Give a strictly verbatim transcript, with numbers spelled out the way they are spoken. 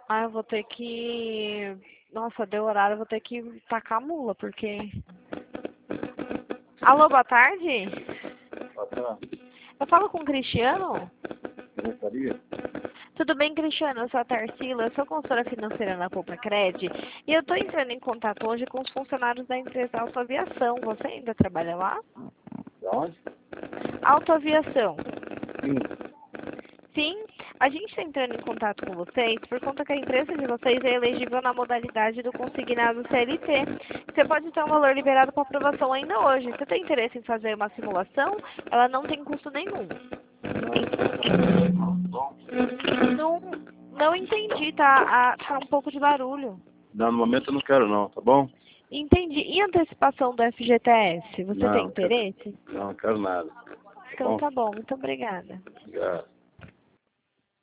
Ah, eu vou ter que... Nossa, deu horário, eu vou ter que tacar a mula, porque... Alô, boa tarde? Boa tarde. Eu falo com o Cristiano? Gostaria? Tudo bem, Cristiano? Eu sou a Tarsila, eu sou consultora financeira na Poupa Cred e eu estou entrando em contato hoje com os funcionários da empresa Autoaviação. Você ainda trabalha lá? De onde? Autoaviação. Sim. Sim, a gente está entrando em contato com vocês por conta que a empresa de vocês é elegível na modalidade do consignado C L T. Você pode ter um valor liberado para aprovação ainda hoje. Você tem interesse em fazer uma simulação? Ela não tem custo nenhum. Não, não entendi, tá, ah, tá um pouco de barulho. Não, no momento eu não quero não, tá bom? Entendi. E antecipação do F G T S? Você tem Não, quero, interesse? não quero nada. Tá Então bom? tá bom, muito obrigada. Obrigado.